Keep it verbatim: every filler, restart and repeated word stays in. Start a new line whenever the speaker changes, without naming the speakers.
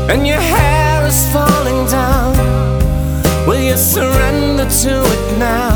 and your hair is falling down. Will you surrender to it now?